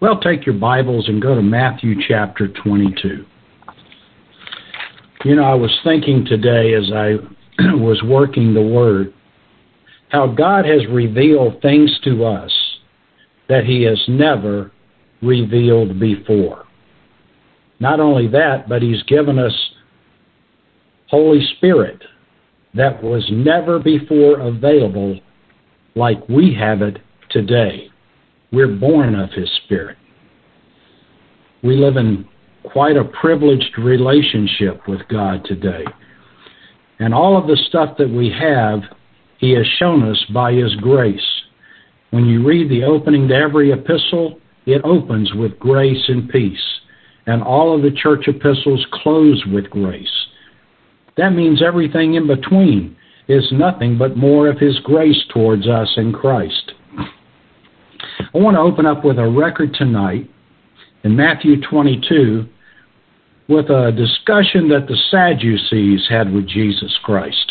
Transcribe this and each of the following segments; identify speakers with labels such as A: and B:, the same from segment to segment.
A: Well, take your Bibles and go to Matthew chapter 22. You know, I was thinking today as I was working the Word, how God has revealed things to us that He has never revealed before. Not only that, but He's given us Holy Spirit that was never before available like we have it today. We're born of His Spirit. We live in quite a privileged relationship with God today. And all of the stuff that we have, He has shown us by His grace. When you read the opening to every epistle, it opens with grace and peace. And all of the church epistles close with grace. That means everything in between is nothing but more of His grace towards us in Christ. I want to open up with a record tonight in Matthew 22 with a discussion that the Sadducees had with Jesus Christ.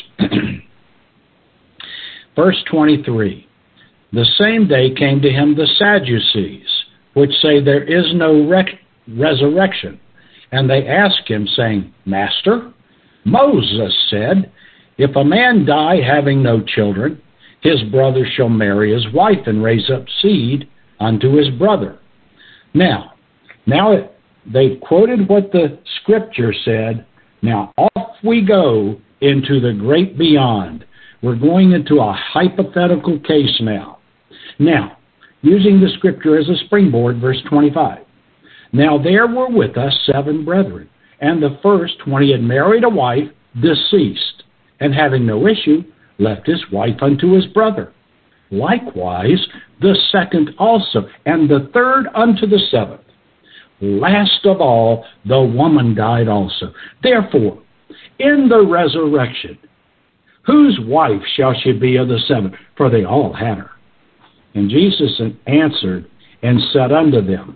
A: Verse 23, the same day came to Him the Sadducees, which say there is no resurrection. And they asked Him, saying, Master, Moses said, if a man die having no children, his brother shall marry his wife and raise up seed unto his brother. Now they quoted what the Scripture said. Now off we go into the great beyond. We're going into a hypothetical case now. Now, using the Scripture as a springboard, verse 25. Now there were with us 7 brethren, and the first, when he had married a wife, deceased, and having no issue, left his wife unto his brother. Likewise, the second also, and the third unto the 7th. Last of all, the woman died also. Therefore, in the resurrection, whose wife shall she be of the 7? For they all had her. And Jesus answered and said unto them,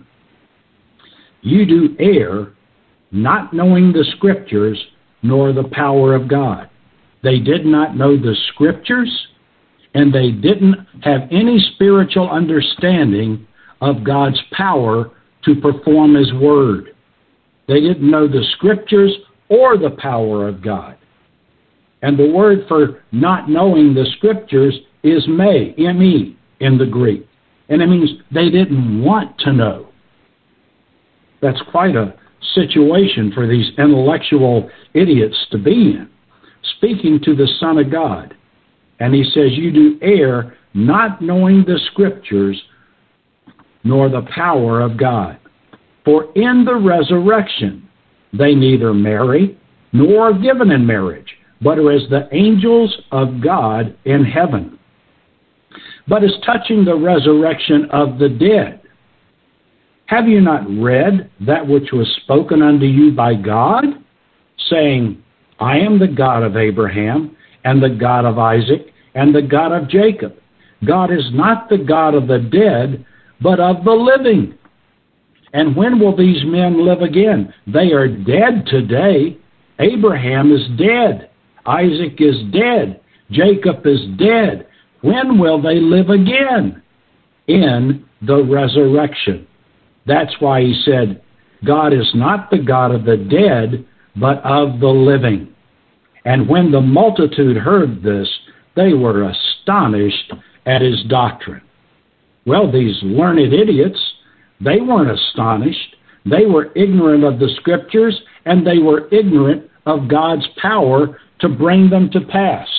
A: You do err, not knowing the Scriptures, nor the power of God. They did not know the Scriptures, and they didn't have any spiritual understanding of God's power to perform His Word. They didn't know the Scriptures or the power of God. And the word for not knowing the Scriptures is me, M-E, in the Greek. And it means they didn't want to know. That's quite a situation for these intellectual idiots to be in, speaking to the Son of God. And He says, you do err, not knowing the Scriptures, nor the power of God. For in the resurrection they neither marry, nor are given in marriage, but are as the angels of God in heaven. But as touching the resurrection of the dead, have you not read that which was spoken unto you by God, saying, I am the God of Abraham, and the God of Isaac, and the God of Jacob. God is not the God of the dead, but of the living. And when will these men live again? They are dead today. Abraham is dead. Isaac is dead. Jacob is dead. When will they live again? In the resurrection. That's why He said, God is not the God of the dead, but of the living. And when the multitude heard this, they were astonished at His doctrine. Well, these learned idiots, they weren't astonished. They were ignorant of the Scriptures, and they were ignorant of God's power to bring them to pass.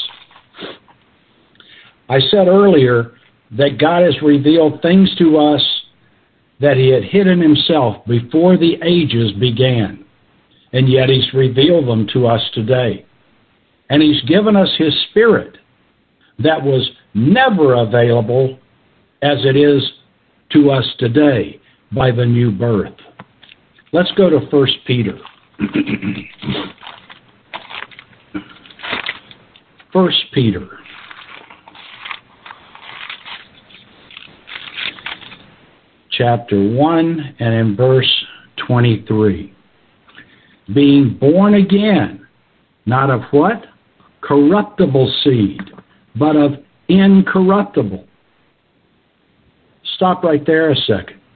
A: I said earlier that God has revealed things to us that He had hidden Himself before the ages began, and yet He's revealed them to us today. And He's given us His Spirit that was never available as it is to us today by the new birth. Let's go to 1 Peter. 1 Peter. Chapter 1 and in verse 23. Being born again, not of what? Corruptible seed, but of incorruptible. Stop right there a second.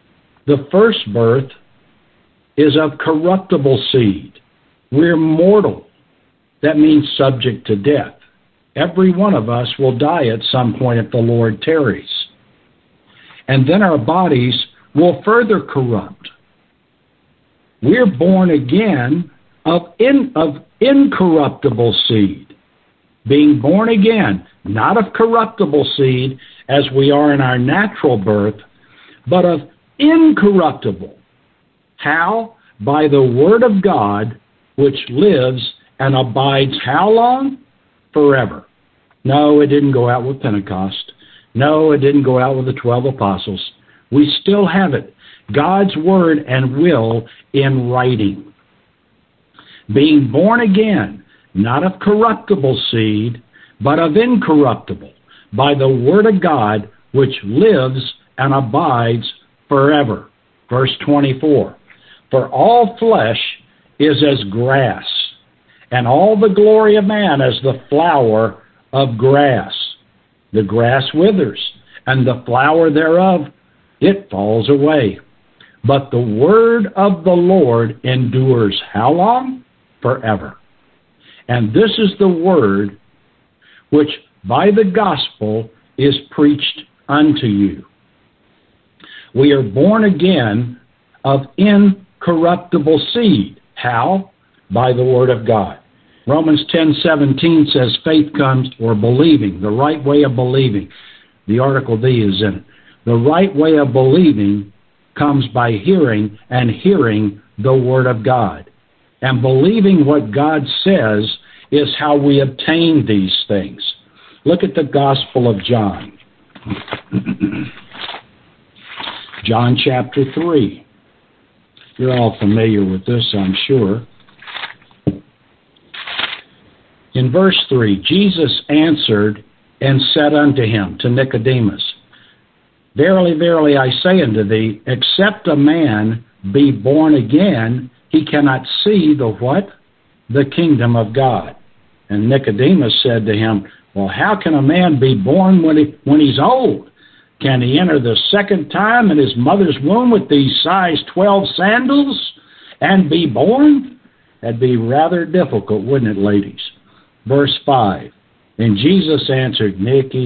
A: The first birth is of corruptible seed. We're mortal. That means subject to death. Every one of us will die at some point if the Lord tarries. And then our bodies will further corrupt. We're born again of incorruptible seed. Being born again, not of corruptible seed as we are in our natural birth, but of incorruptible. How? By the Word of God, which lives and abides how long? Forever. No, it didn't go out with Pentecost. No, it didn't go out with the 12 apostles. We still have it. God's Word and will in writing. Being born again, not of corruptible seed, but of incorruptible, by the Word of God, which lives and abides forever. Verse 24. For all flesh is as grass, and all the glory of man as the flower of grass. The grass withers, and the flower thereof, it falls away. But the word of the Lord endures how long? Forever. And this is the word which by the gospel is preached unto you. We are born again of incorruptible seed. How? By the word of God. Romans 10:17 says faith comes, or believing, the right way of believing. The article "the" is in it. The right way of believing comes by hearing, and hearing the Word of God. And believing what God says is how we obtain these things. Look at the Gospel of John. John chapter 3. You're all familiar with this, I'm sure. In verse 3, Jesus answered and said unto him, to Nicodemus, Verily, verily, I say unto thee, except a man be born again, he cannot see the what? The kingdom of God. And Nicodemus said to him, Well, how can a man be born when he's old? Can he enter the second time in his mother's womb with these size 12 sandals and be born? That'd be rather difficult, wouldn't it, ladies? Verse 5, And Jesus answered, Nicky,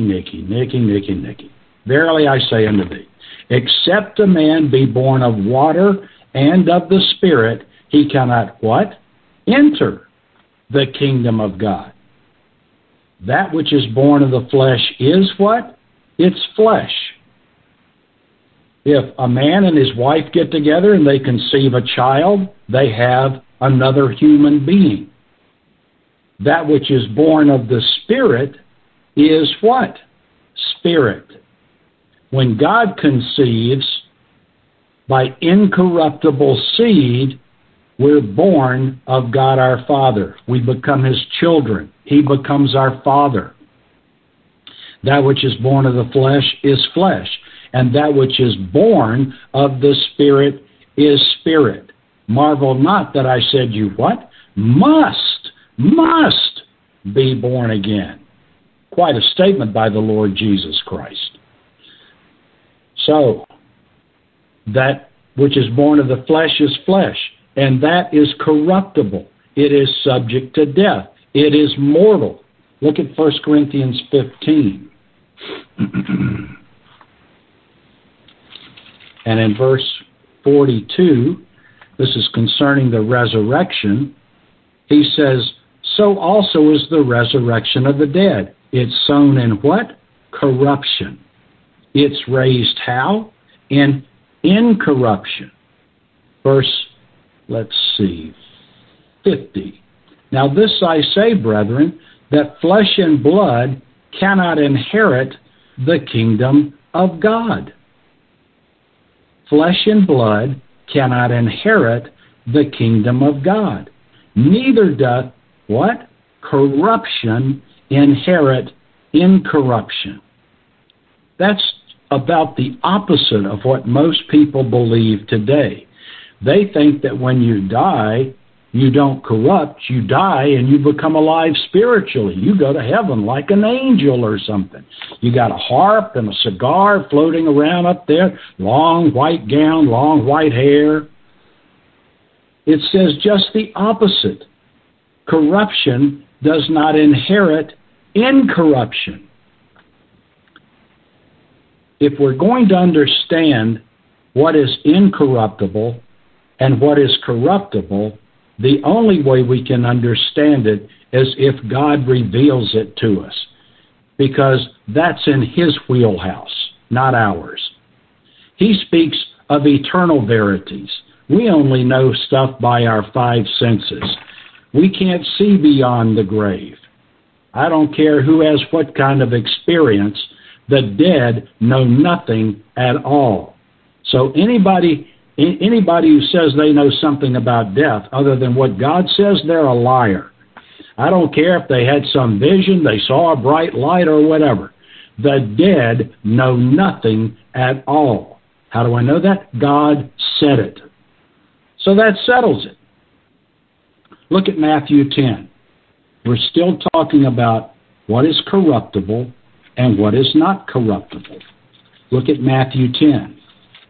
A: verily I say unto thee, except a man be born of water and of the Spirit, he cannot what? Enter the kingdom of God. That which is born of the flesh is what? It's flesh. If a man and his wife get together and they conceive a child, they have another human being. That which is born of the Spirit is what? Spirit. When God conceives by incorruptible seed, we're born of God our Father. We become His children. He becomes our Father. That which is born of the flesh is flesh, and that which is born of the Spirit is spirit. Marvel not that I said you what? Must be born again. Quite a statement by the Lord Jesus Christ. So, that which is born of the flesh is flesh, and that is corruptible. It is subject to death. It is mortal. Look at 1 Corinthians 15. And in verse 42, this is concerning the resurrection, he says, So also is the resurrection of the dead. It's sown in what? Corruption. It's raised how? In incorruption. Verse, 50. Now this I say, brethren, that flesh and blood cannot inherit the kingdom of God. Flesh and blood cannot inherit the kingdom of God. Neither doth what? Corruption inherit incorruption. That's about the opposite of what most people believe today. They think that when you die, you don't corrupt, you die, and you become alive spiritually. You go to heaven like an angel or something. You got a harp and a cigar floating around up there, long white gown, long white hair. It says just the opposite. Corruption does not inherit incorruption. If we're going to understand what is incorruptible and what is corruptible, the only way we can understand it is if God reveals it to us, because that's in His wheelhouse, not ours. He speaks of eternal verities. We only know stuff by our five senses. We can't see beyond the grave. I don't care who has what kind of experience. The dead know nothing at all. So anybody who says they know something about death other than what God says, they're a liar. I don't care if they had some vision, they saw a bright light or whatever. The dead know nothing at all. How do I know that? God said it. So that settles it. Look at Matthew 10. We're still talking about what is corruptible and what is not corruptible. Look at Matthew 10.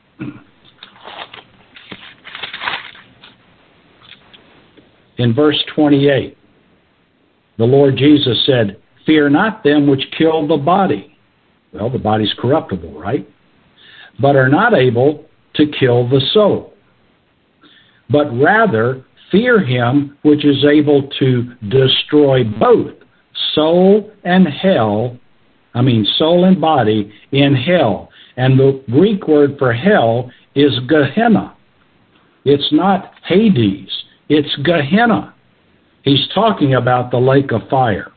A: In verse 28, the Lord Jesus said, "Fear not them which kill the body." Well, the body's corruptible, right? "But are not able to kill the soul. But rather fear him which is able to destroy both soul and soul and body in hell." And the Greek word for hell is Gehenna. It's not Hades. It's Gehenna. He's talking about the lake of fire.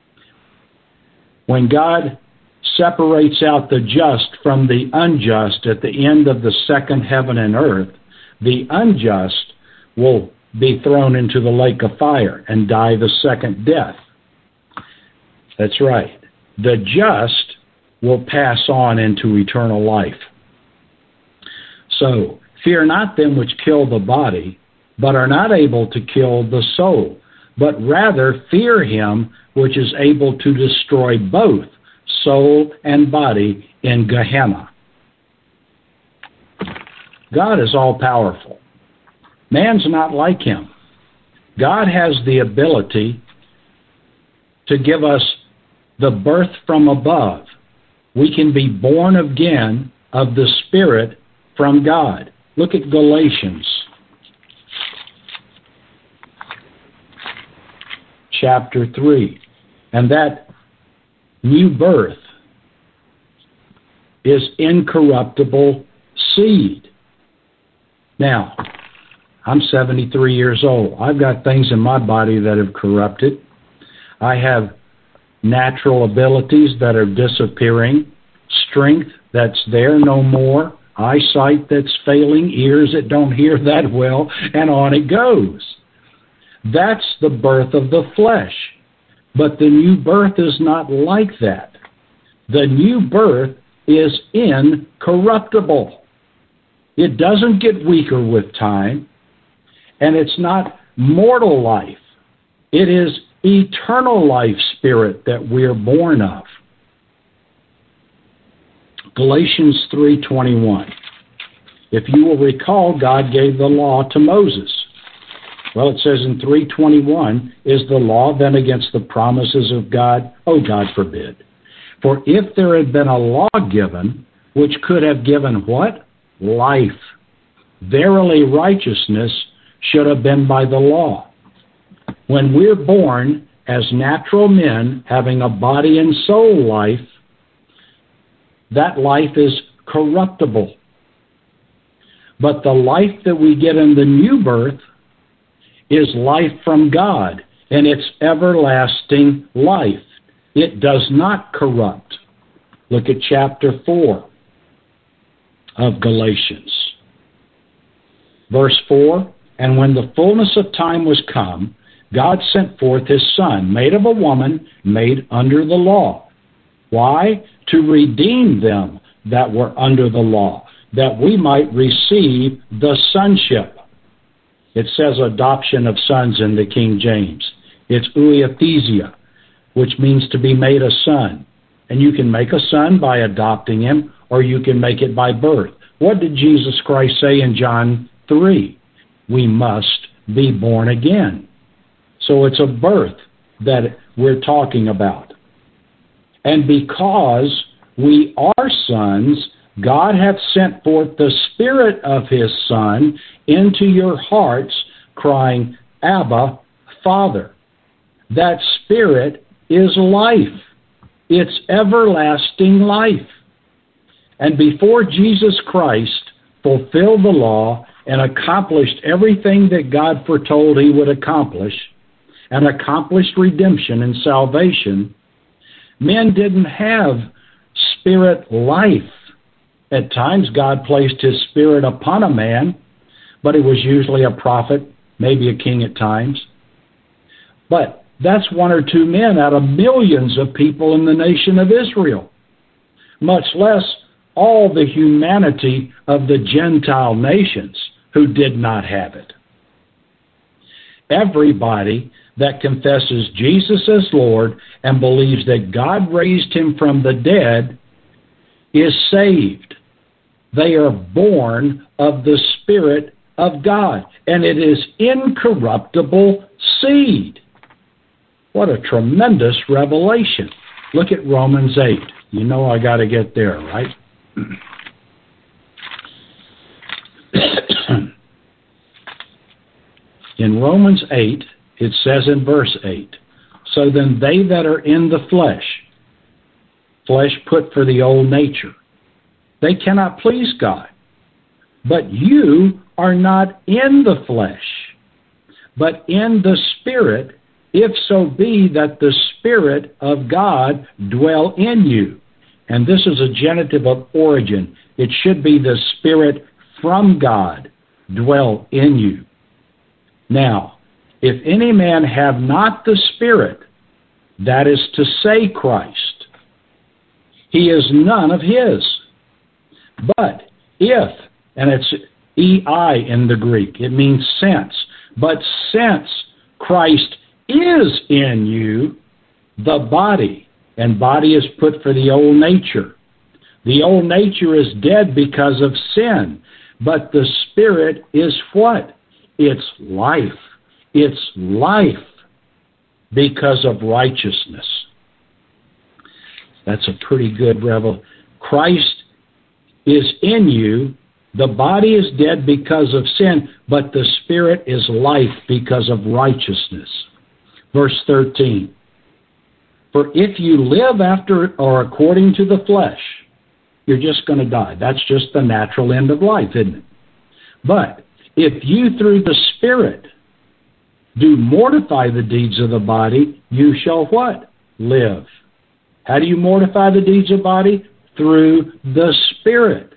A: When God separates out the just from the unjust at the end of the second heaven and earth, the unjust will be thrown into the lake of fire and die the second death. That's right. The just will pass on into eternal life. So, fear not them which kill the body, but are not able to kill the soul, but rather fear him which is able to destroy both soul and body in Gehenna. God is all-powerful. Man's not like him. God has the ability to give us the birth from above. We can be born again of the Spirit from God. Look at Galatians chapter 3. And that new birth is incorruptible seed. Now, I'm 73 years old. I've got things in my body that have corrupted. I have natural abilities that are disappearing, strength that's there no more, eyesight that's failing, ears that don't hear that well, and on it goes. That's the birth of the flesh. But the new birth is not like that. The new birth is incorruptible. It doesn't get weaker with time, and it's not mortal life. It is eternal life spirit that we're born of. Galatians 3:21. If you will recall, God gave the law to Moses. Well, it says in 3:21, is the law then against the promises of God? Oh, God forbid. For if there had been a law given, which could have given what? Life. Verily righteousness should have been by the law. When we're born as natural men, having a body and soul life, that life is corruptible. But the life that we get in the new birth is life from God, and it's everlasting life. It does not corrupt. Look at chapter 4 of Galatians. Verse 4, and when the fullness of time was come, God sent forth his Son, made of a woman, made under the law. Why? To redeem them that were under the law, that we might receive the sonship. It says adoption of sons in the King James. It's ouiathesia, which means to be made a son. And you can make a son by adopting him, or you can make it by birth. What did Jesus Christ say in John 3? We must be born again. So it's a birth that we're talking about. And because we are sons, God hath sent forth the Spirit of his Son into your hearts, crying, Abba, Father. That Spirit is life. It's everlasting life. And before Jesus Christ fulfilled the law and accomplished everything that God foretold he would accomplish, and accomplished redemption and salvation, men didn't have spirit life. At times, God placed his Spirit upon a man, but it was usually a prophet, maybe a king at times. But that's one or two men out of millions of people in the nation of Israel, much less all the humanity of the Gentile nations who did not have it. Everybody that confesses Jesus as Lord and believes that God raised him from the dead is saved. They are born of the Spirit of God, and it is incorruptible seed. What a tremendous revelation. Look at Romans 8. You know I got to get there, right? In Romans 8, it says in verse 8, so then they that are in the flesh put for the old nature, they cannot please God. But you are not in the flesh, but in the Spirit, if so be that the Spirit of God dwell in you. And this is a genitive of origin. It should be the Spirit from God dwell in you. Now, if any man have not the Spirit, that is to say Christ, he is none of his. But if, and it's ei in the Greek, it means since, but since Christ is in you, the body, and body is put for the old nature. The old nature is dead because of sin, but the Spirit is what? It's life. It's life because of righteousness. That's a pretty good revelation. Christ is in you. The body is dead because of sin, but the Spirit is life because of righteousness. Verse 13. For if you live after or according to the flesh, you're just going to die. That's just the natural end of life, isn't it? But if you through the Spirit do mortify the deeds of the body, you shall what? Live. How do you mortify the deeds of the body? Through the Spirit.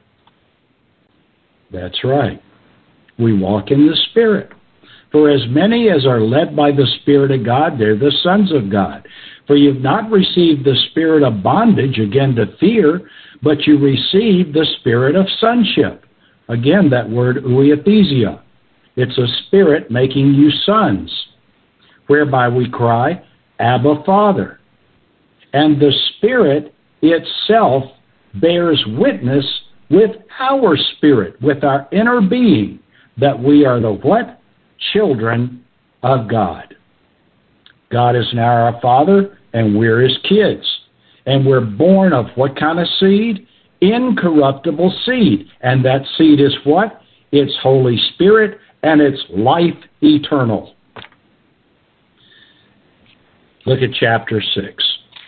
A: That's right. We walk in the Spirit. For as many as are led by the Spirit of God, they're the sons of God. For you've not received the spirit of bondage, again to fear, but you received the spirit of sonship. Again, that word ouiathesia. It's a spirit making you sons, whereby we cry, Abba, Father. And the Spirit itself bears witness with our spirit, with our inner being, that we are the what? Children of God. God is now our Father, and we're His kids. And we're born of what kind of seed? Incorruptible seed. And that seed is what? It's Holy Spirit, and it's life eternal. Look at chapter 6.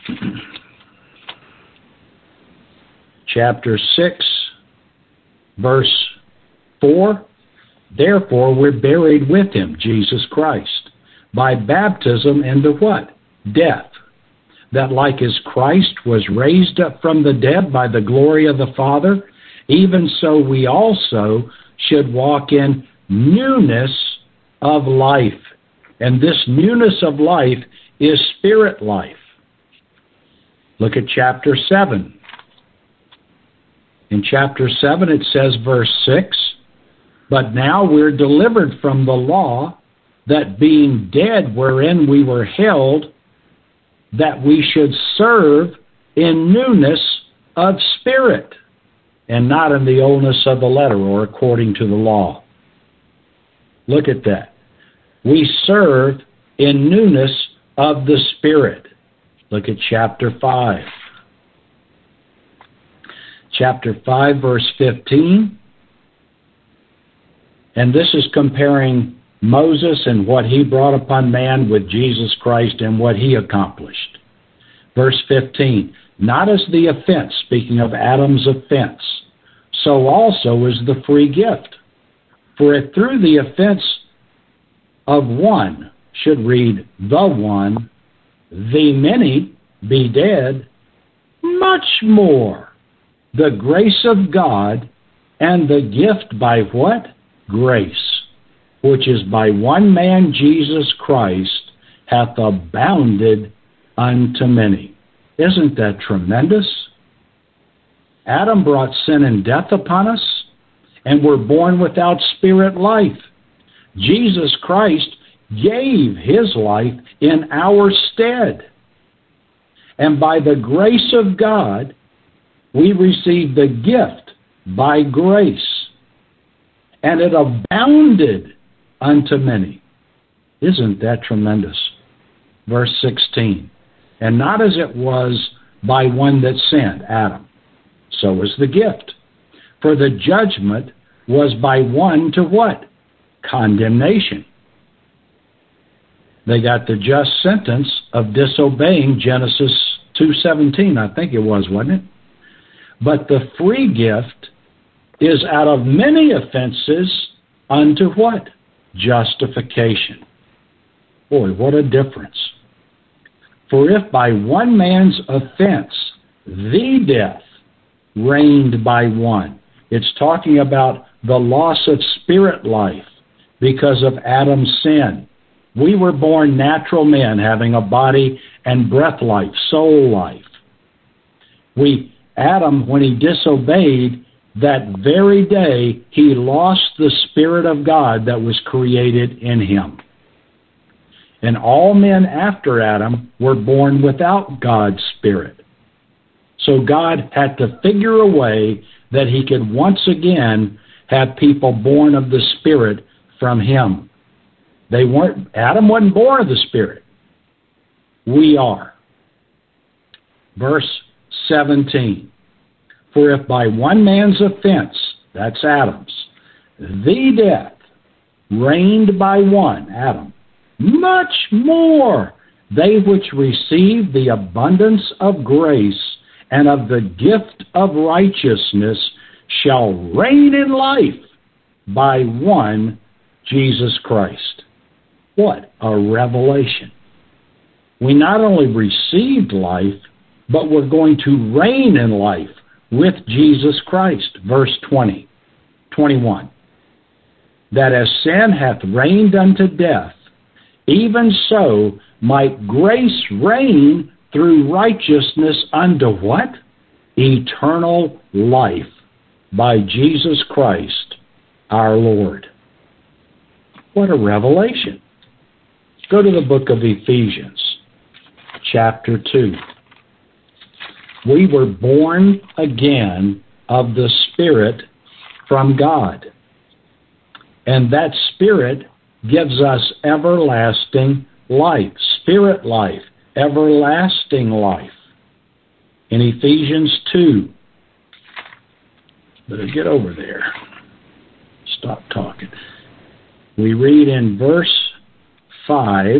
A: Chapter 6, verse 4. Therefore we're buried with Him, Jesus Christ, by baptism into what? Death. That like as Christ was raised up from the dead by the glory of the Father, even so we also should walk in newness of life. And this newness of life is spirit life. Look at chapter 7. In chapter 7 it says, verse 6, But now we're delivered from the law, that being dead wherein we were held, that we should serve in newness of spirit, and not in the oldness of the letter, or according to the law. Look at that. We serve in newness of the Spirit. Look at chapter 5. Chapter 5, verse 15. And this is comparing Moses and what he brought upon man with Jesus Christ and what he accomplished. Verse 15. Not as the offense, speaking of Adam's offense, so also is the free gift. For if through the offense of one, should read the one, the many be dead, much more the grace of God and the gift by what? Grace, which is by one man Jesus Christ, hath abounded unto many. Isn't that tremendous? Adam brought sin and death upon us, and we're born without spirit life. Jesus Christ gave his life in our stead. And by the grace of God, we receive the gift by grace. And it abounded unto many. Isn't that tremendous? Verse 16. And not as it was by one that sinned, Adam, so was the gift. For the judgment was by one to what? Condemnation. They got the just sentence of disobeying Genesis 2:17, I think it was, wasn't it? But the free gift is out of many offenses unto what? Justification. Boy, what a difference. For if by one man's offense the death reigned by one, it's talking about the loss of spirit life because of Adam's sin. We were born natural men having a body and breath life, soul life. Adam, when he disobeyed, that very day he lost the Spirit of God that was created in him. And all men after Adam were born without God's Spirit. So God had to figure a way that he could once again have people born of the Spirit from him. Adam wasn't born of the Spirit. We are. Verse 17. For if by one man's offense, that's Adam's, the death reigned by one, Adam, much more they which receive the abundance of grace and of the gift of righteousness shall reign in life by one Jesus Christ. What a revelation. We not only received life, but we're going to reign in life with Jesus Christ. Verse 21. That as sin hath reigned unto death, even so might grace reign through righteousness unto what? Eternal life by Jesus Christ our Lord. What a revelation. Go to the book of Ephesians, chapter 2. We were born again of the Spirit from God. And that Spirit gives us everlasting life, spirit life, everlasting life. In Ephesians 2, better get over there. Stop talking. We read in verse 5,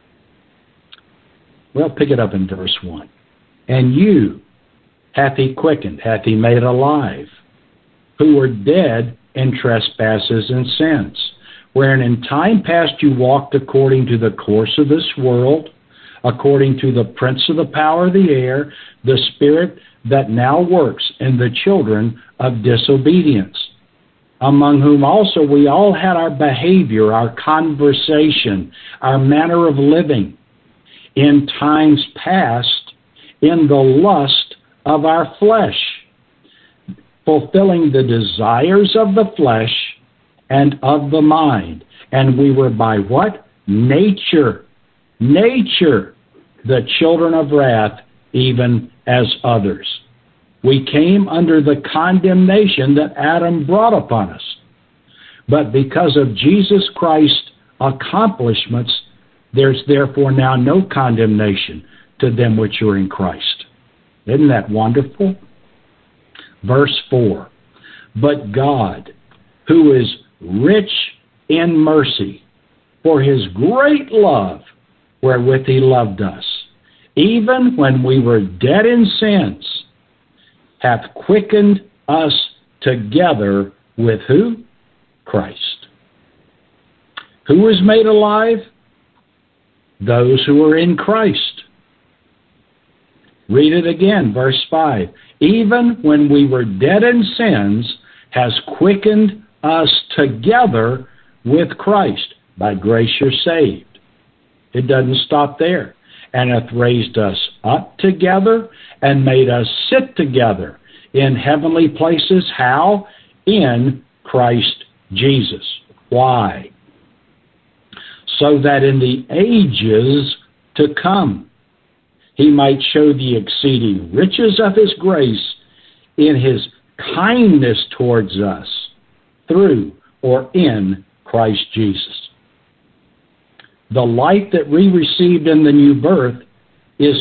A: well, pick it up in verse 1. And you hath he quickened, hath he made alive, who were dead in trespasses and sins, wherein in time past you walked according to the course of this world, according to the prince of the power of the air, the spirit that now works in the children of disobedience, among whom also we all had our behavior, our conversation, our manner of living, in times past, in the lust of our flesh, fulfilling the desires of the flesh and of the mind. And we were by what? Nature, the children of wrath, even as others. We came under the condemnation that Adam brought upon us. But because of Jesus Christ's accomplishments, there's therefore now no condemnation to them which are in Christ. Isn't that wonderful? Verse 4, but God, who is rich in mercy, for his great love wherewith he loved us, even when we were dead in sins, hath quickened us together with who? Christ. Who is made alive? Those who are in Christ. Read it again, verse 5. Even when we were dead in sins, has quickened us together with Christ. By grace you're saved. It doesn't stop there. And hath raised us up together and made us sit together in heavenly places. How? In Christ Jesus. Why? So that in the ages to come he might show the exceeding riches of his grace in his kindness towards us through or in Christ Jesus. The life that we received in the new birth is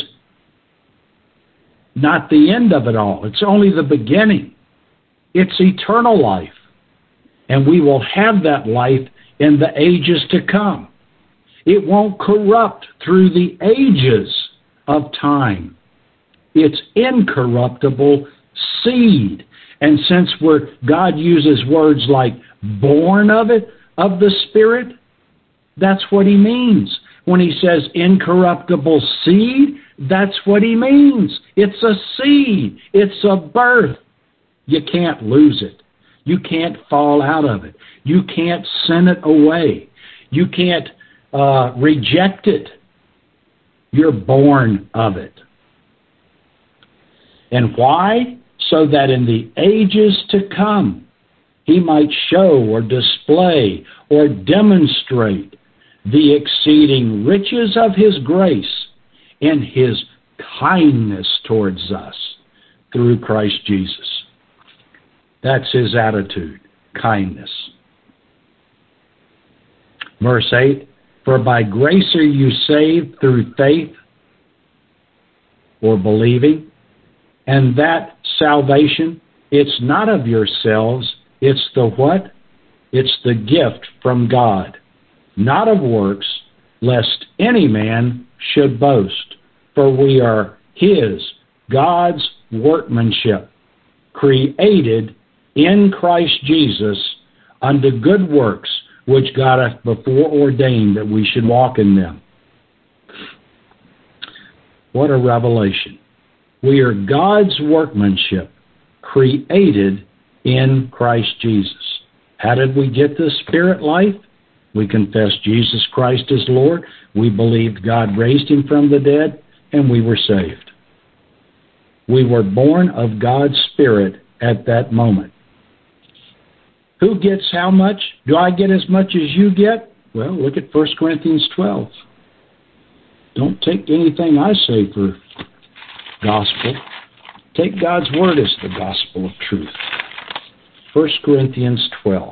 A: not the end of it all. It's only the beginning. It's eternal life. And we will have that life in the ages to come. It won't corrupt through the ages of time. It's incorruptible seed. And since God uses words like born of it, of the Spirit, that's what he means. When he says incorruptible seed, that's what he means. It's a seed. It's a birth. You can't lose it. You can't fall out of it. You can't send it away. You can't reject it. You're born of it. And why? So that in the ages to come, he might show or display or demonstrate the exceeding riches of his grace in his kindness towards us through Christ Jesus. That's his attitude, kindness. Verse 8, for by grace are you saved through faith or believing, and that salvation, it's not of yourselves, it's the what? It's the gift from God, not of works, lest any man should boast. For we are his, God's workmanship, created in Christ Jesus unto good works, which God hath before ordained that we should walk in them. What a revelation. We are God's workmanship, created in Christ Jesus. How did we get this spirit life? We confessed Jesus Christ as Lord. We believed God raised him from the dead, and we were saved. We were born of God's Spirit at that moment. Who gets how much? Do I get as much as you get? Well, look at 1 Corinthians 12. Don't take anything I say for gospel. Take God's word as the gospel of truth. 1 Corinthians 12.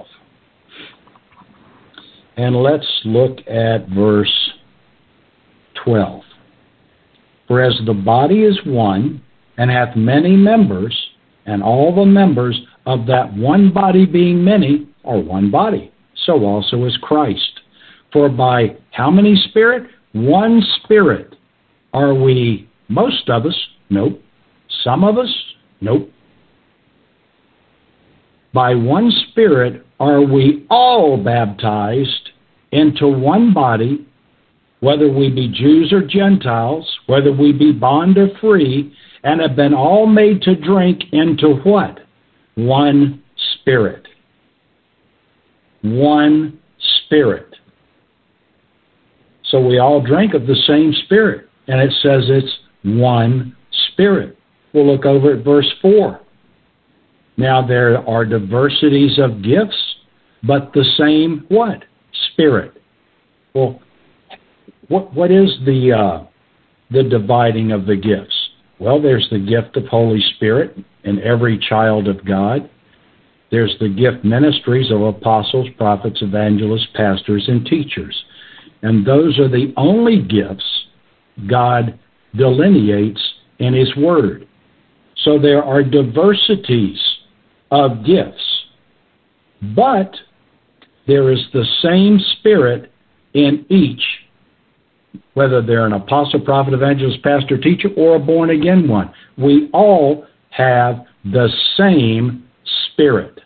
A: And let's look at verse 12. For as the body is one, and hath many members, and all the members of that one body being many are one body, so also is Christ. For by how many Spirit? One Spirit. Are we, most of us? Nope. Some of us? Nope. By one Spirit are we all baptized into one body, whether we be Jews or Gentiles, whether we be bond or free, and have been all made to drink into what? One Spirit. One Spirit. So we all drink of the same Spirit, and it says it's one Spirit. We'll look over at verse 4. Now there are diversities of gifts, but the same what? Spirit. Well, what is the dividing of the gifts? Well, there's the gift of Holy Spirit in every child of God. There's the gift ministries of apostles, prophets, evangelists, pastors, and teachers. And those are the only gifts God delineates in His Word. So there are diversities of gifts, but there is the same Spirit in each, whether they're an apostle, prophet, evangelist, pastor, teacher, or a born-again one. We all have the same Spirit.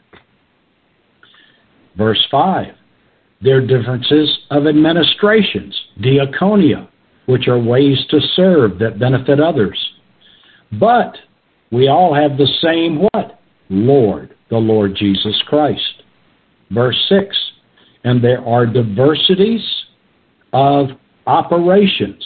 A: Verse 5, there are differences of administrations, diaconia, which are ways to serve that benefit others. But we all have the same what? Lord, the Lord Jesus Christ. Verse 6, and there are diversities of operations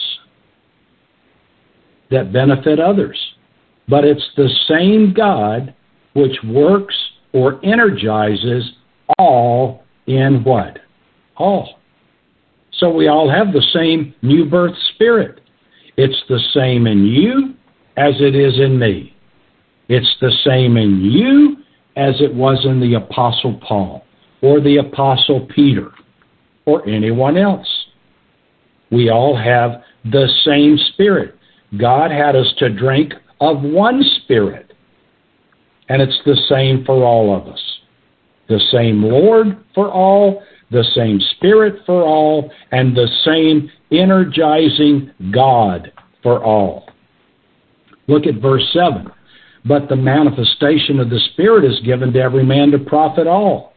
A: that benefit others. But it's the same God which works or energizes all in what? All. So we all have the same new birth spirit. It's the same in you as it is in me. It's the same in you as it was in the Apostle Paul or the Apostle Peter or anyone else. We all have the same Spirit. God had us to drink of one Spirit, and it's the same for all of us. The same Lord for all, the same Spirit for all, and the same energizing God for all. Look at verse 7. But the manifestation of the Spirit is given to every man to profit all.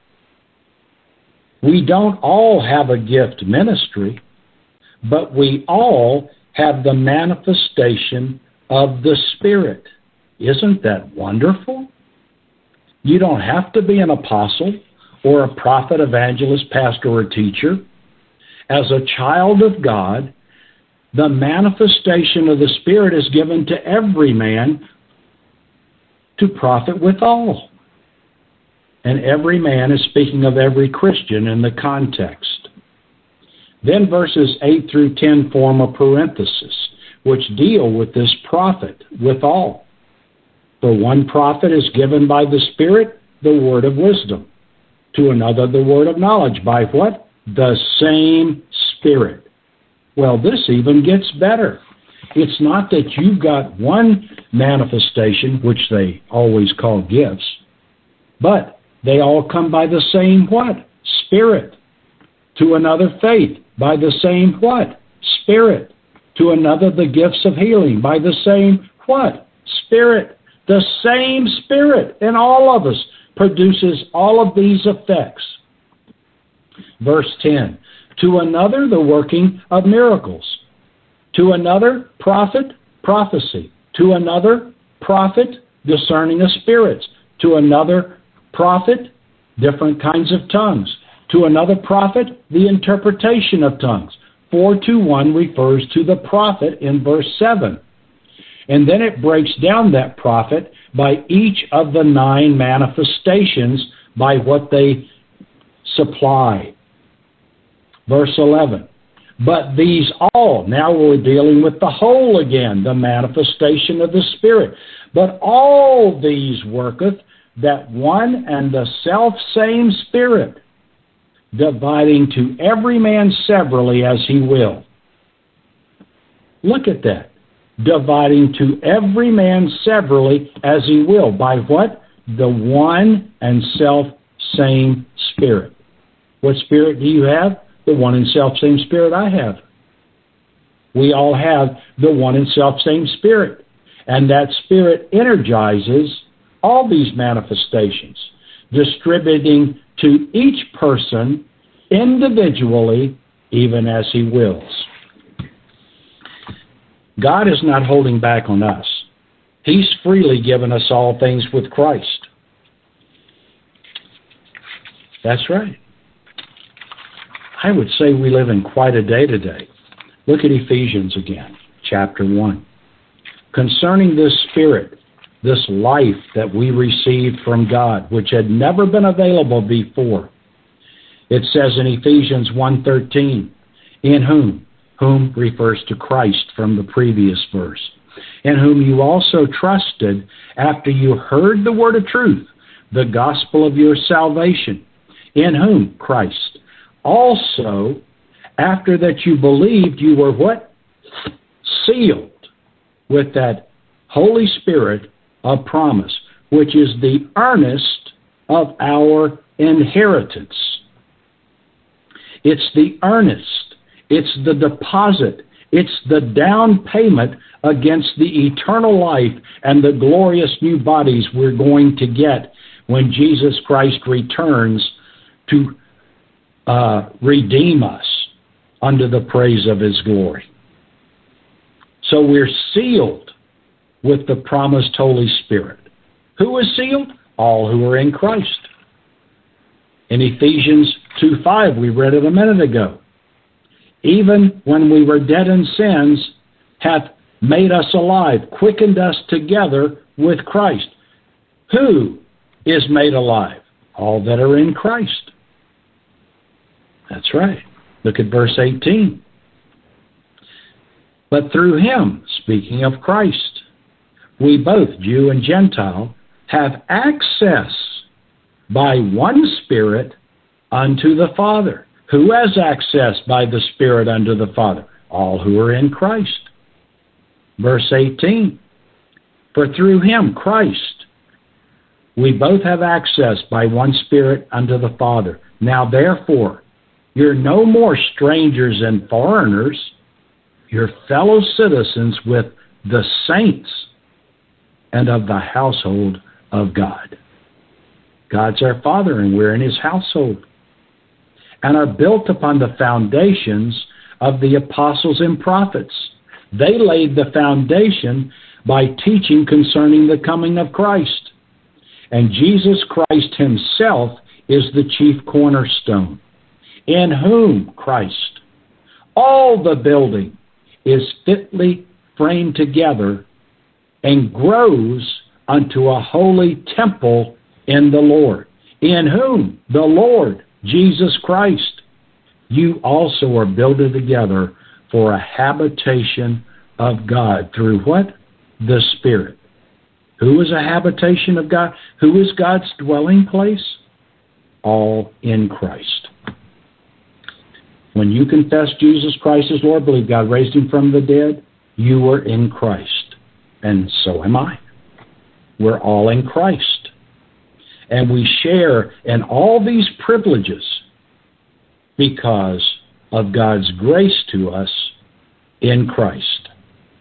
A: We don't all have a gift ministry, but we all have the manifestation of the Spirit. Isn't that wonderful? You don't have to be an apostle or a prophet, evangelist, pastor, or teacher. As a child of God, the manifestation of the Spirit is given to every man to profit withal. And every man is speaking of every Christian in the context. Then verses 8 through 10 form a parenthesis, which deal with this profit withal. For one prophet is given by the Spirit the word of wisdom, to another the word of knowledge. By what? The same Spirit. Well, this even gets better. It's not that you've got one manifestation, which they always call gifts, but they all come by the same what? Spirit. To another faith, by the same what? Spirit. To another the gifts of healing, by the same what? Spirit. The same Spirit in all of us produces all of these effects. Verse 10, to another the working of miracles. To another prophet, prophecy. To another prophet, discerning of spirits. To another prophet, different kinds of tongues. To another prophet, the interpretation of tongues. 4:2:1 refers to the prophet in verse 7. And then it breaks down that prophet by each of the 9 manifestations by what they supply. Verse 11. But these all, now we're dealing with the whole again, the manifestation of the Spirit. But all these worketh that one and the self-same Spirit, dividing to every man severally as he will. Look at that. Dividing to every man severally as he will. By what? The one and self-same Spirit. What Spirit do you have? The one and self-same Spirit I have. We all have the one and self-same Spirit. And that Spirit energizes all these manifestations, distributing to each person individually, even as he wills. God is not holding back on us. He's freely given us all things with Christ. That's right. I would say we live in quite a day today. Look at Ephesians again, chapter 1. Concerning this Spirit, this life that we received from God, which had never been available before, It says in Ephesians 1:13, in whom refers to Christ from the previous verse, in whom you also trusted after you heard the word of truth, the gospel of your salvation, in whom, Christ, also after that you believed, you were what? Sealed with that Holy Spirit of promise, which is the earnest of our inheritance. It's the earnest. It's the deposit. It's the down payment against the eternal life and the glorious new bodies we're going to get when Jesus Christ returns to redeem us unto the praise of His glory. So we're sealed with the promised Holy Spirit. Who is sealed? All who are in Christ. In Ephesians 2:5, we read it a minute ago. Even when we were dead in sins, hath made us alive, quickened us together with Christ. Who is made alive? All that are in Christ. That's right. Look at verse 18. But through Him, speaking of Christ, we both, Jew and Gentile, have access by one Spirit unto the Father. Who has access by the Spirit unto the Father? All who are in Christ. Verse 18. For through Him, Christ, we both have access by one Spirit unto the Father. Now therefore, you're no more strangers and foreigners. You're fellow citizens with the saints and of the household of God. God's our Father, and we're in His household, and are built upon the foundations of the apostles and prophets. They laid the foundation by teaching concerning the coming of Christ. And Jesus Christ Himself is the chief cornerstone, in whom, Christ, all the building is fitly framed together and grows unto a holy temple in the Lord, in whom, the Lord, Jesus Christ, you also are builded together for a habitation of God through what? The Spirit. Who is a habitation of God? Who is God's dwelling place? All in Christ. When you confess Jesus Christ as Lord, believe God raised Him from the dead, you are in Christ. And so am I. We're all in Christ. And we share in all these privileges because of God's grace to us in Christ.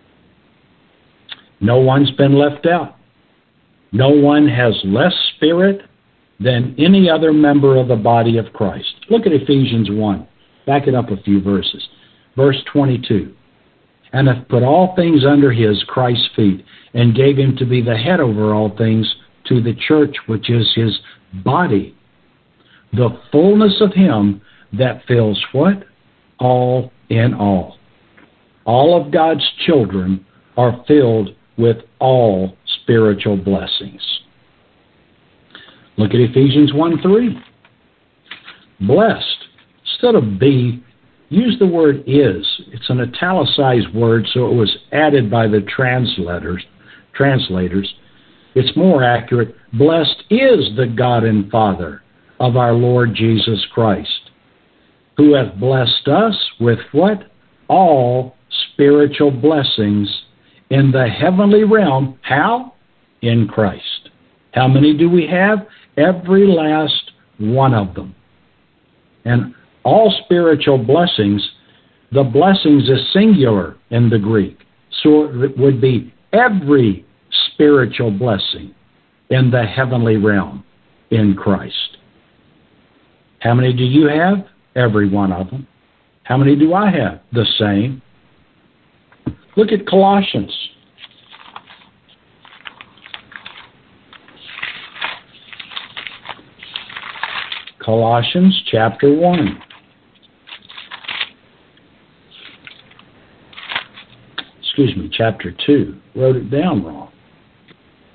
A: No one's been left out. No one has less spirit than any other member of the body of Christ. Look at Ephesians 1. Back it up a few verses. Verse 22. And hath put all things under His, Christ's feet, and gave Him to be the head over all things to the church, which is His body, the fullness of Him that fills what? All in all. All of God's children are filled with all spiritual blessings. Look at Ephesians 1:3. Blessed. Instead of be, use the word is. It's an italicized word, so it was added by the translators. It's more accurate. Blessed is the God and Father of our Lord Jesus Christ, who hath blessed us with what? All spiritual blessings in the heavenly realm. How? In Christ. How many do we have? Every last one of them. And all spiritual blessings, the blessings is singular in the Greek. So it would be every spiritual blessing in the heavenly realm in Christ. How many do you have? Every one of them. How many do I have? The same. Look at Colossians. Colossians chapter 1. Chapter 2. Wrote it down wrong.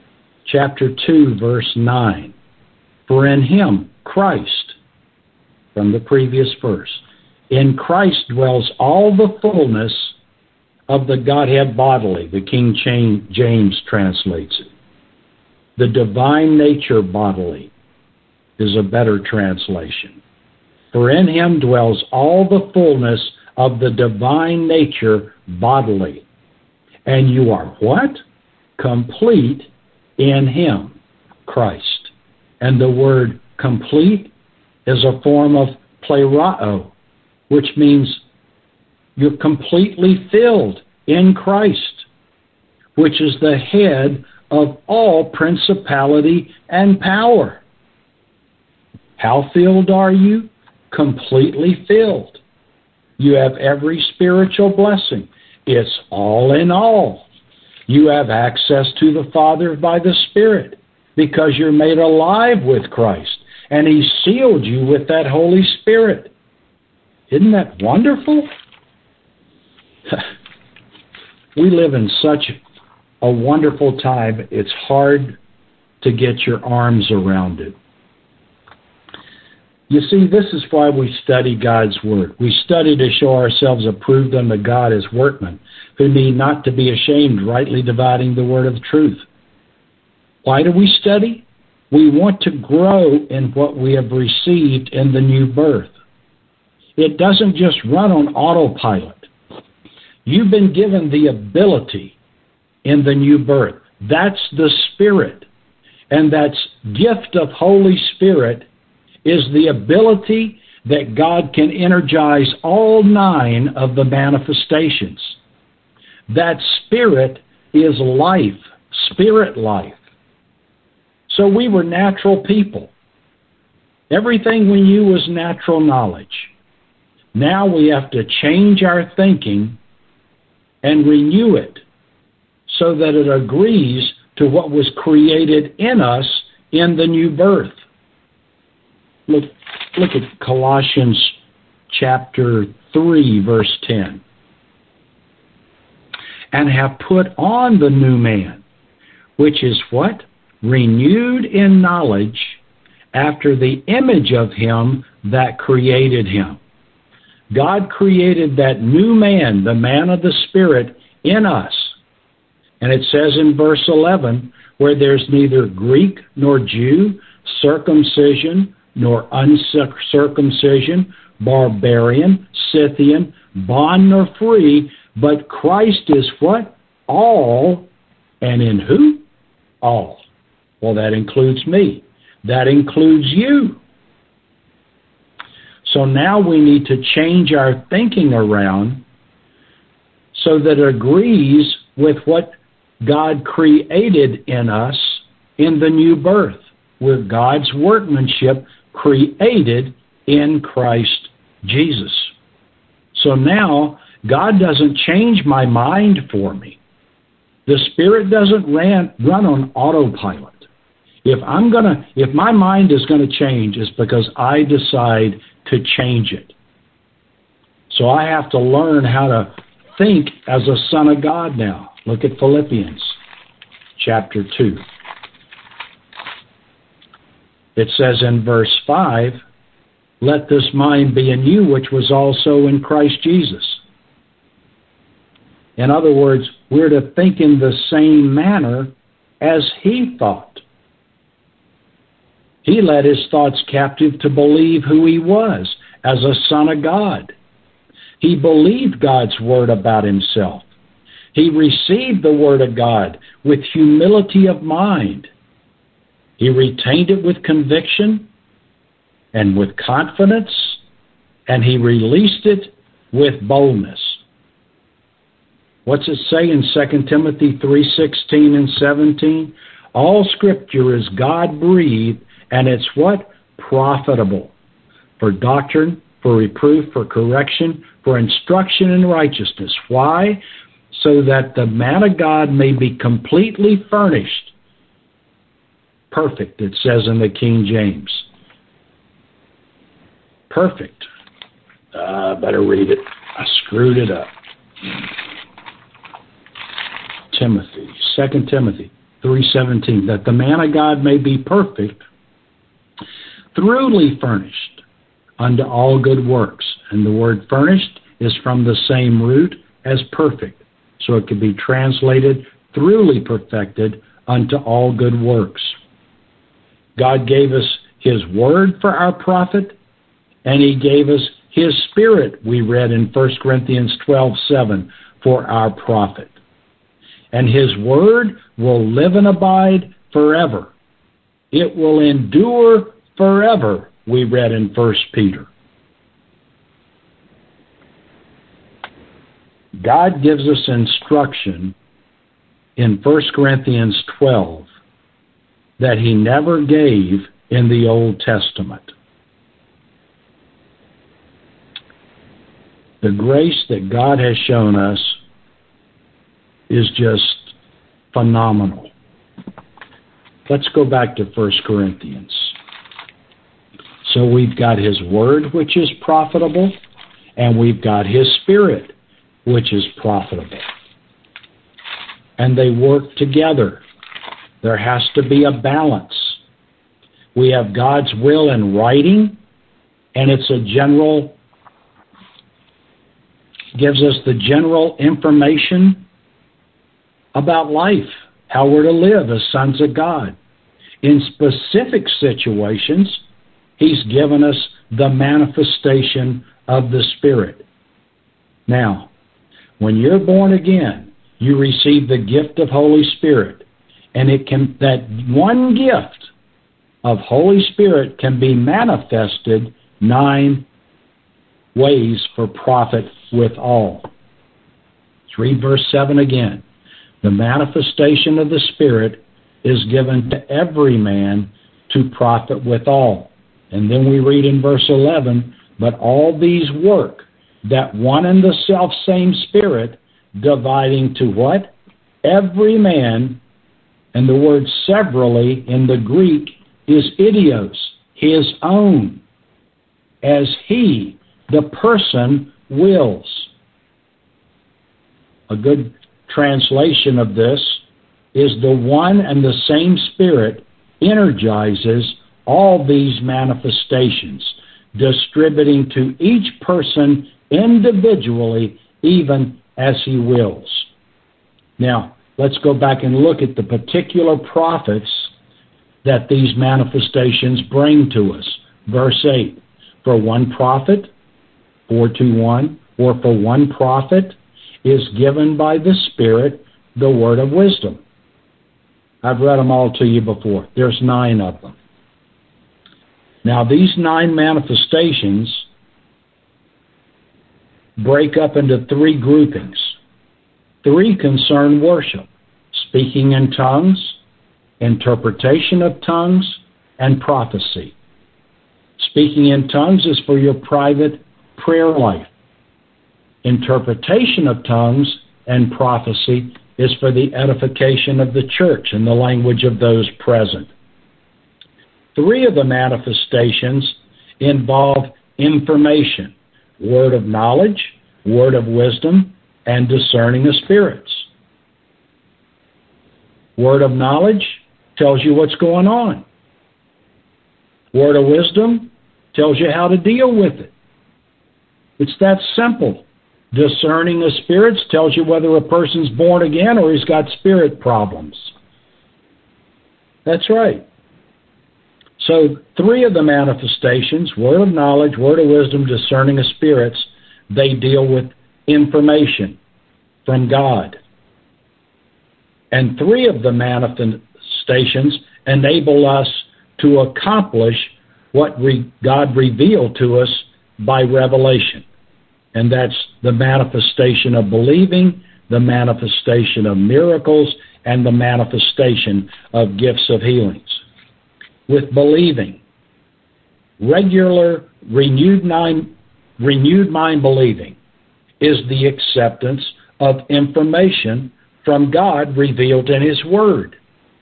A: Chapter 2, verse 9. For in Him, Christ, from the previous verse. In Christ dwells all the fullness of the Godhead bodily, the King James translates it. The divine nature bodily is a better translation. For in him dwells all the fullness of the divine nature bodily. And you are what? Complete in him, Christ. And the word complete is a form of plerao, which means you're completely filled in Christ, which is the head of all principality and power. How filled are you? Completely filled. You have every spiritual blessing. It's all in all. You have access to the Father by the Spirit because you're made alive with Christ, and He sealed you with that Holy Spirit. Isn't that wonderful? We live in such a wonderful time, it's hard to get your arms around it. You see, this is why we study God's Word. We study to show ourselves approved unto God as workmen, who need not to be ashamed, rightly dividing the word of truth. Why do we study? We want to grow in what we have received in the new birth. It doesn't just run on autopilot. You've been given the ability in the new birth. That's the Spirit. And that gift of Holy Spirit is the ability that God can energize all 9 of the manifestations. That Spirit is life, spirit life. So we were natural people. Everything we knew was natural knowledge. Now we have to change our thinking and renew it so that it agrees to what was created in us in the new birth. Look at Colossians chapter 3, verse 10. And have put on the new man, which is what? Renewed in knowledge after the image of him that created him. God created that new man, the man of the Spirit, in us. And it says in verse 11, where there's neither Greek nor Jew, circumcision nor uncircumcision, barbarian, Scythian, bond nor free, but Christ is what? All. And in who? All. Well, that includes me. That includes you. So now we need to change our thinking around so that it agrees with what God created in us in the new birth. We're God's workmanship created in Christ Jesus. So now God doesn't change my mind for me. The Spirit doesn't run on autopilot. If my mind is going to change, it's because I decide to change it. So I have to learn how to think as a son of God now. Look at Philippians chapter 2. It says in verse 5, let this mind be in you, which was also in Christ Jesus. In other words, we're to think in the same manner as He thought. He led His thoughts captive to believe who He was as a son of God. He believed God's word about Himself. He received the word of God with humility of mind. He retained it with conviction and with confidence, and he released it with boldness. What's it say in 2 Timothy 3:16 and 17? All Scripture is God-breathed, and it's what? Profitable. For doctrine, for reproof, for correction, for instruction in righteousness. Why? So that the man of God may be completely furnished. Perfect, it says in the King James. Perfect. Better read it. I screwed it up. Timothy, 2 Timothy 3:17, that the man of God may be perfect, thoroughly furnished unto all good works. And the word furnished is from the same root as perfect. So it could be translated throughly perfected unto all good works. God gave us His word for our profit, and He gave us His Spirit, we read in 1 Corinthians 12:7, for our profit. And His word will live and abide forever. It will endure forever, we read in 1 Peter. God gives us instruction in 1 Corinthians 12 that He never gave in the Old Testament. The grace that God has shown us is just phenomenal. Let's go back to 1 Corinthians. So we've got His Word, which is profitable, and we've got His Spirit, which is profitable. And they work together. There has to be a balance. We have God's will in writing, and it's a general, gives us the general information about life, how we're to live as sons of God. In specific situations, He's given us the manifestation of the Spirit. Now, when you're born again, you receive the gift of Holy Spirit, and that one gift of Holy Spirit can be manifested 9 ways for profit with all. Let's read verse 7 again. The manifestation of the Spirit is given to every man to profit withal. And then we read in verse 11, but all these work, that one and the self-same Spirit, dividing to what? Every man, and the word severally in the Greek is idios, his own, as he, the person, wills. A good translation of this is the one and the same Spirit energizes all these manifestations, distributing to each person individually, even as he wills. Now, let's go back and look at the particular profits that these manifestations bring to us. Verse 8, for one profit, 4:2:1, or for one profit is given by the Spirit the word of wisdom. I've read them all to you before. There's 9 of them. Now, these 9 manifestations break up into 3 groupings. 3 concern worship, speaking in tongues, interpretation of tongues, and prophecy. Speaking in tongues is for your private prayer life. Interpretation of tongues and prophecy is for the edification of the church in the language of those present. 3 of the manifestations involve information, word of knowledge, word of wisdom, and discerning of spirits. Word of knowledge tells you what's going on. Word of wisdom tells you how to deal with it. It's that simple. Discerning of spirits tells you whether a person's born again or he's got spirit problems. That's right. So 3 of the manifestations, word of knowledge, word of wisdom, discerning of spirits, they deal with information from God. And 3 of the manifestations enable us to accomplish what God revealed to us by revelation. And that's the manifestation of believing, the manifestation of miracles, and the manifestation of gifts of healings. With believing, regular, renewed mind believing is the acceptance of information from God revealed in His Word.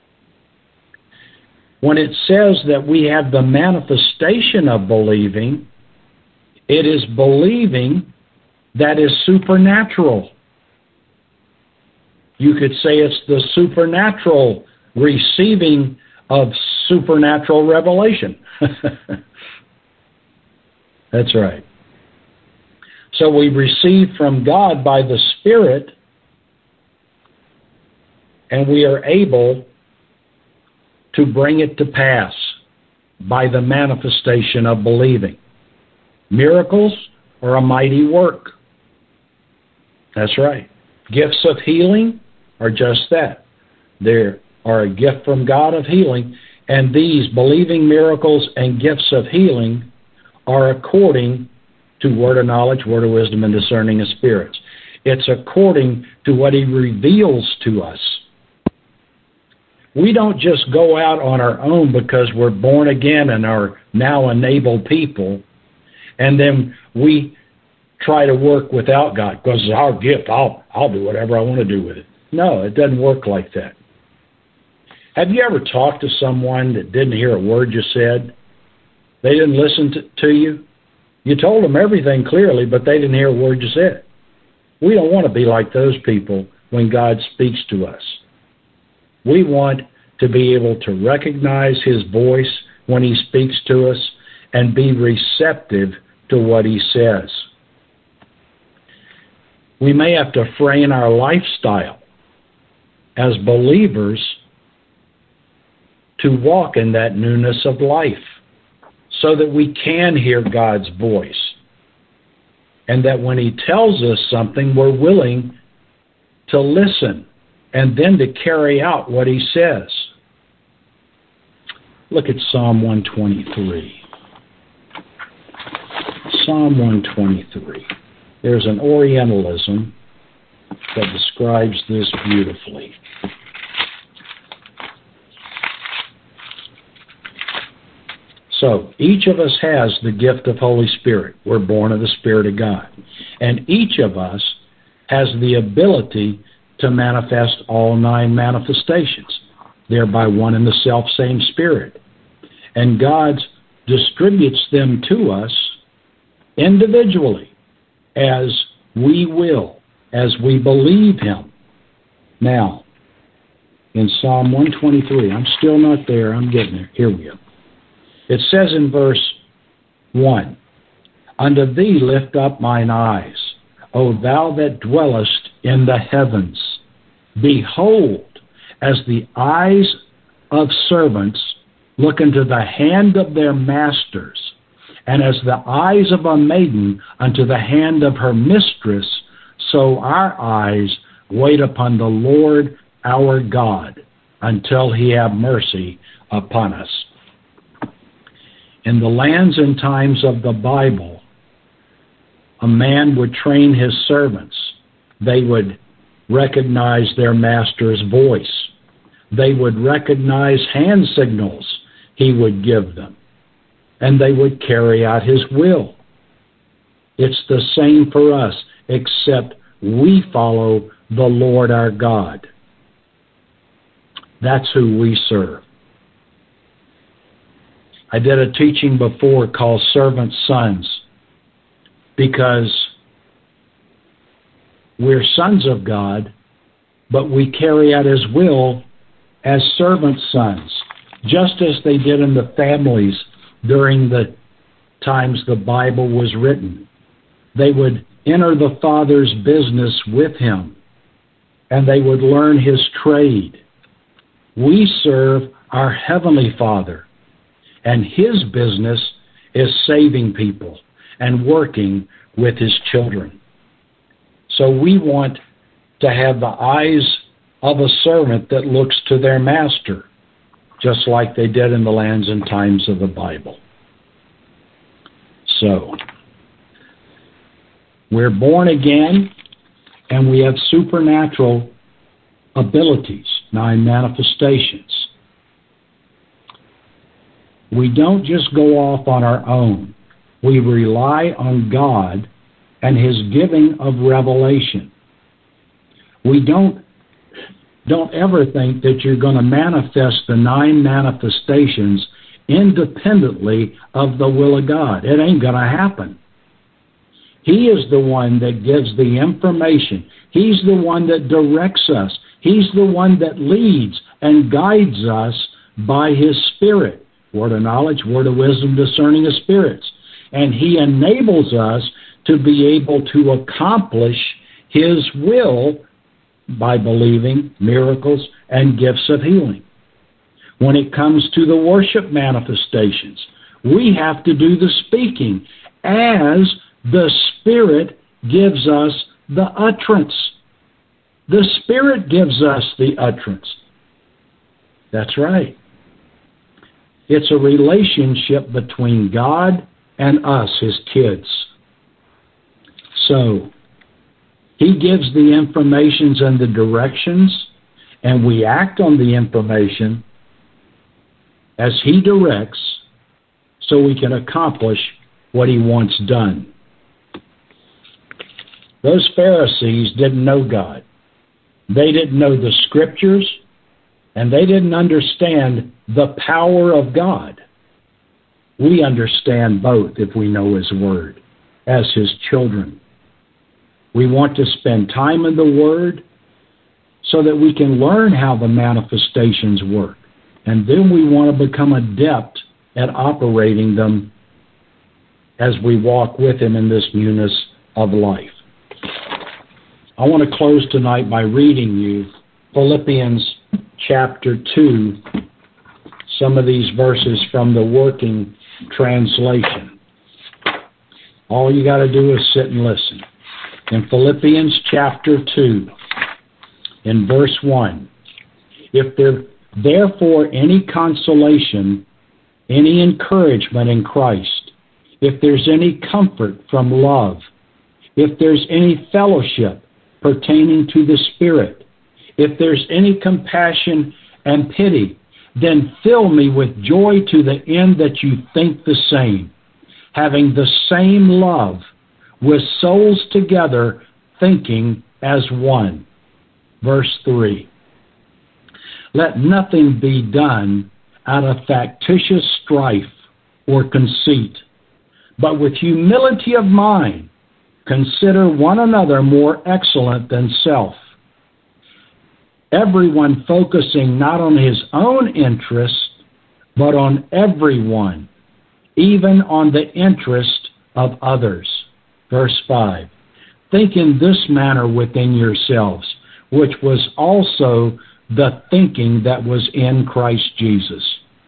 A: When it says that we have the manifestation of believing, it is believing that is supernatural. You could say it's the supernatural receiving of supernatural revelation. That's right. So we receive from God by the Spirit, and we are able to bring it to pass by the manifestation of believing. Miracles are a mighty work. That's right. Gifts of healing are just that. They are a gift from God of healing, and these believing miracles and gifts of healing are according to word of knowledge, word of wisdom, and discerning of spirits. It's according to what He reveals to us. We don't just go out on our own because we're born again and are now enabled people, and then we try to work without God because it's our gift. I'll do whatever I want to do with it. No, it doesn't work like that. Have you ever talked to someone that didn't hear a word you said? They didn't listen to you? You told them everything clearly, but they didn't hear a word you said. We don't want to be like those people when God speaks to us. We want to be able to recognize His voice when He speaks to us and be receptive to what He says. We may have to frame our lifestyle as believers to walk in that newness of life so that we can hear God's voice, and that when He tells us something, we're willing to listen and then to carry out what He says. Look at Psalm 123. Psalm 123. There's an Orientalism that describes this beautifully. So, each of us has the gift of Holy Spirit. We're born of the Spirit of God. And each of us has the ability to manifest all 9 manifestations. They're by one and the self-same Spirit. And God distributes them to us individually as we will, as we believe Him. Now, in Psalm 123, I'm still not there, I'm getting there. Here we go. It says in verse 1, Unto Thee lift up mine eyes, O Thou that dwellest in the heavens. Behold, as the eyes of servants look into the hand of their masters, and as the eyes of a maiden unto the hand of her mistress, so our eyes wait upon the Lord our God, until He have mercy upon us. In the lands and times of the Bible, a man would train his servants. They would recognize their master's voice. They would recognize hand signals he would give them. And they would carry out His will. It's the same for us, except we follow the Lord our God. That's who we serve. I did a teaching before called Servant Sons, because we're sons of God, but we carry out His will as servant sons, just as they did in the families during the times the Bible was written. They would enter the Father's business with Him, and they would learn His trade. We serve our Heavenly Father, and His business is saving people and working with His children. So we want to have the eyes of a servant that looks to their master, just like they did in the lands and times of the Bible. So, we're born again, and we have supernatural abilities, 9 manifestations. We don't just go off on our own. We rely on God and His giving of revelation. We don't ever think that you're going to manifest the 9 manifestations independently of the will of God. It ain't going to happen. He is the one that gives the information. He's the one that directs us. He's the one that leads and guides us by His Spirit. Word of knowledge, word of wisdom, discerning of spirits. and He enables us to be able to accomplish His will by believing miracles and gifts of healing. When it comes to the worship manifestations, we have to do the speaking as the Spirit gives us the utterance. The Spirit gives us the utterance. That's right. It's a relationship between God and us, His kids. So, He gives the informations and the directions, and we act on the information as He directs so we can accomplish what He wants done. Those Pharisees didn't know God. They didn't know the Scriptures, and they didn't understand the power of God. We understand both if we know His Word as His children. We want to spend time in the Word so that we can learn how the manifestations work. And then we want to become adept at operating them as we walk with Him in this newness of life. I want to close tonight by reading you Philippians chapter 2, some of these verses from the Working Translation. All you got to do is sit and listen. In Philippians chapter 2, in verse 1, if there therefore any consolation, any encouragement in Christ, if there's any comfort from love, if there's any fellowship pertaining to the Spirit, if there's any compassion and pity, then fill me with joy to the end that you think the same, having the same love, with souls together, thinking as one. Verse 3. Let nothing be done out of factitious strife or conceit, but with humility of mind, consider one another more excellent than self. Everyone focusing not on his own interest, but on everyone, even on the interest of others. Verse 5. Think in this manner within yourselves, which was also the thinking that was in Christ Jesus.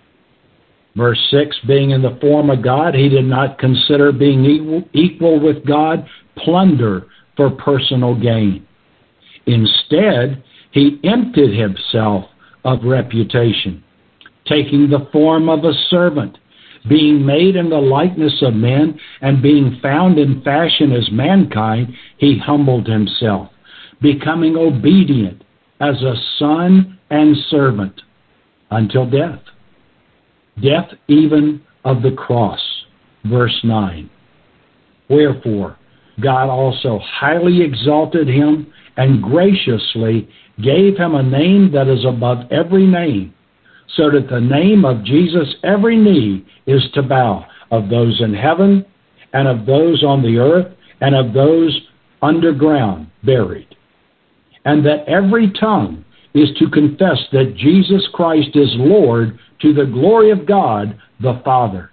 A: Verse 6, being in the form of God, He did not consider being equal with God plunder for personal gain. Instead, He emptied Himself of reputation, taking the form of a servant, being made in the likeness of men, and being found in fashion as mankind, He humbled Himself, becoming obedient as a son and servant until death. Death even of the cross. Verse 9. Wherefore, God also highly exalted Him and graciously gave Him a name that is above every name, so that the name of Jesus every knee is to bow, of those in heaven, and of those on the earth, and of those underground buried. And that every tongue is to confess that Jesus Christ is Lord, to the glory of God the Father.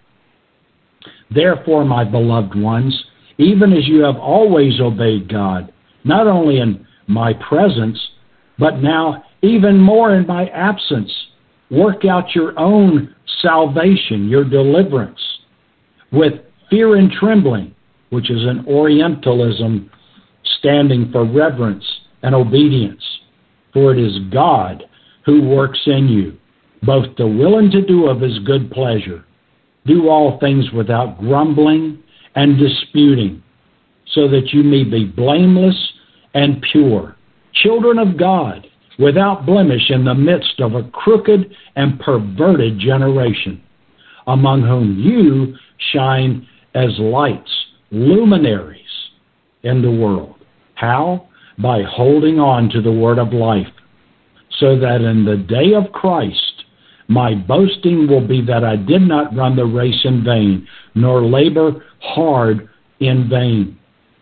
A: Therefore, my beloved ones, even as you have always obeyed God, not only in my presence, but now even more in my absence, work out your own salvation, your deliverance, with fear and trembling, which is an Orientalism standing for reverence and obedience. For it is God who works in you, both to will and to do of His good pleasure. Do all things without grumbling and disputing, so that you may be blameless and pure, children of God, without blemish in the midst of a crooked and perverted generation, among whom you shine as lights, luminaries in the world. How? By holding on to the word of life, so that in the day of Christ my boasting will be that I did not run the race in vain, nor labor hard in vain.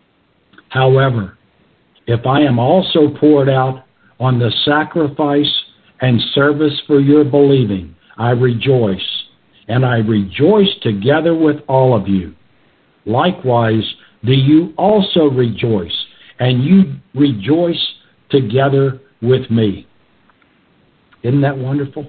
A: However, if I am also poured out on the sacrifice and service for your believing, I rejoice, and I rejoice together with all of you. likewise do you also rejoice, and you rejoice together with me. Isn't that wonderful?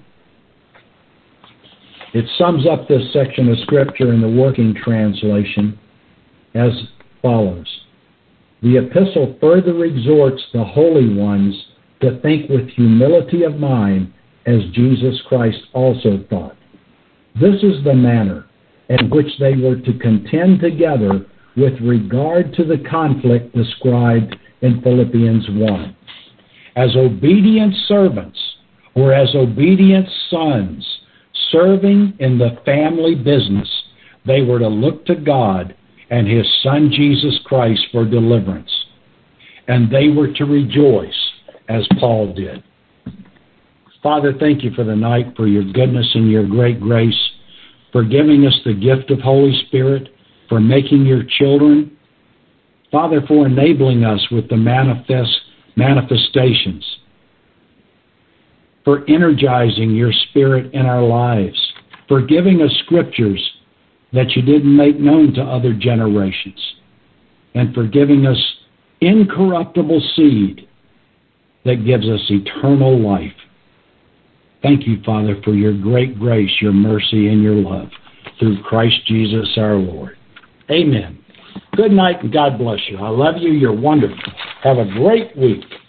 A: It sums up this section of Scripture in the Working Translation as follows. The epistle further exhorts the holy ones to think with humility of mind as Jesus Christ also thought. This is the manner in which they were to contend together with regard to the conflict described in Philippians 1. As obedient servants or as obedient sons, serving in the family business, they were to look to God and His Son Jesus Christ for deliverance. And they were to rejoice as Paul did. Father, thank you for the night, for your goodness and your great grace, for giving us the gift of Holy Spirit, for making your children. Father, for enabling us with the manifestations, for energizing your Spirit in our lives, for giving us scriptures that you didn't make known to other generations, and for giving us incorruptible seed that gives us eternal life. Thank you, Father, for your great grace, your mercy, and your love through Christ Jesus our Lord. Amen. Good night and God bless you. I love you. You're wonderful. Have a great week.